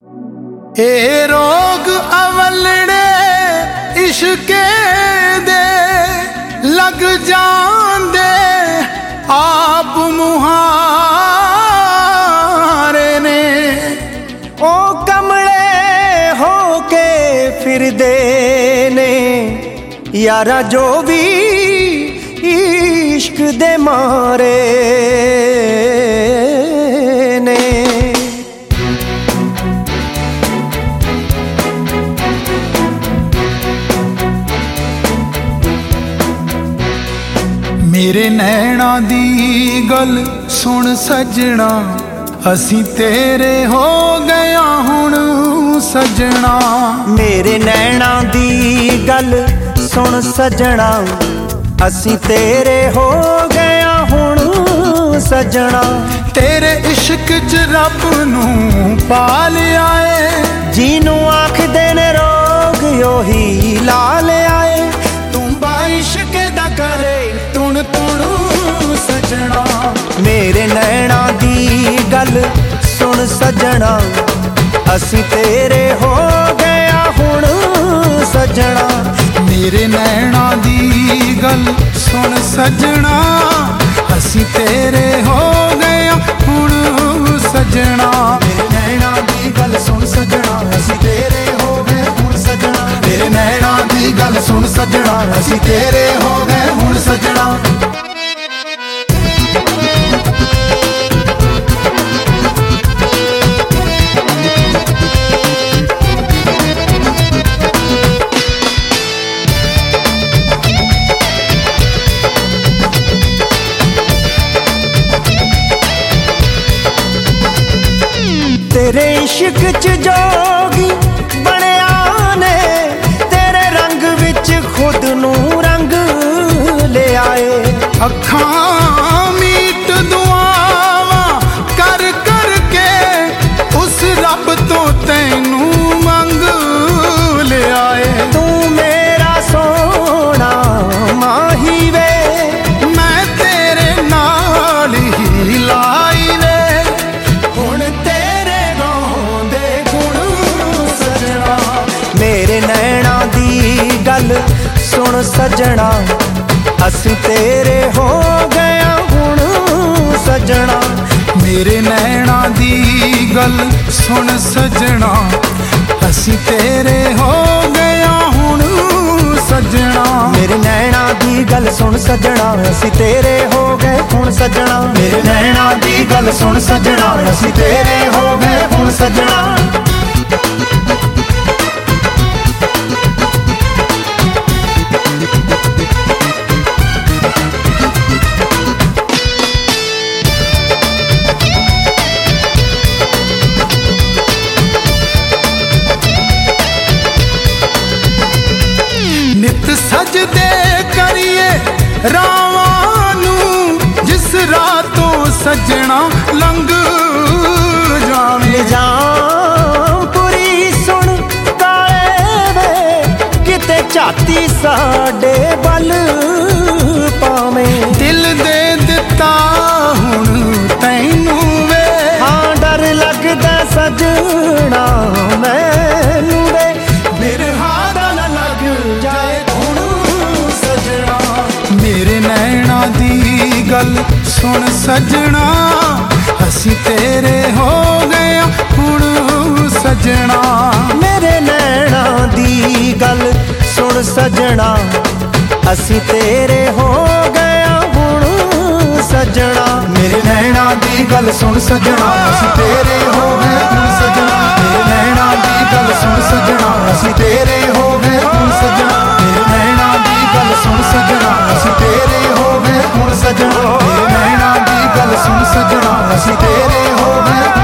ए रोग अवलड़े इश्के दे लग जांदे आप मुहारे ने। ओ कमले हो के फिरदे ने यारा जो भी इश्क दे मारे ने। मेरे नैना दी गल सुन सजना, असी तेरे हो गया हुण सजना। मेरे नैना दी गल सुन सजना, असी तेरे हो गया हुण सजना। तेरे इश्क च रब नूं पा लिया ए, जीनू आखदे ने रोग योही ला लिया ए। तू बाइश्क दा करे तुण तुण सजना। मेरे नैना दी गल सुन सजना, असी तेरे हो गया हुण सजना। मेरे नैना दी गल सुन सजना, असी तेरे हो गया हुण सजना। मेरे नैना दी गल सुन सजना, असी तेरे हो गए हुण सजना। मेरे नैना दी गल सुन सजना, असी तेरे हो गए हुण सजना। तेरे इश्क च जोगी बनिया ने, तेरे रंग विच खुद नू रंग ले आए। अखां मीट दुआवां कर कर के उस रब तो तैनू मंग ले आए। तू मेरा सोना माही वे, मैं तेरे नाल ही लाई वे। हुण तेरे गांदे गुण सजना। मेरे नैना दी गल सुन सजना, असी तेरे हो गया हुण सजना। मेरे नैना दी गल सुन सजना, असी तेरे हो गया हुण सजना। मेरे नैना दी गल सुन सजना, असी तेरे हो गए हुण सजना। मेरे नैना दी गल सुन सजना, असी तेरे हो गए हुण सजना। नित सजदे करिए रावां नूं, जिस रातों सजना लंघ जावे। पूरी सुन काले वे, किते झाती साडे बल पावे। दिल दे दिता हुण तैनू वे, हाँ डर लगदा सजना मैनू वे। बिरहा दा न लग जाए हुण सजना। मेरे नैना दी गल सुन सजना, असी तेरे हो गया हुण सजना। मेरे नैना दी गल सुन सजना, असी तेरे हो गया हुण सजना। मेरे नैना दी गल सुन सजना, असी तेरे हो गए हुण सजना। मेरे नैना दी गल सुन सजना, असी तेरे हो गए हुण सजना। मेरे नैना दी गल सुन सजना, असी तेरे हो गए हुण सजना। मेरे नैना दी गल सुन सजना, असी तेरे हो गए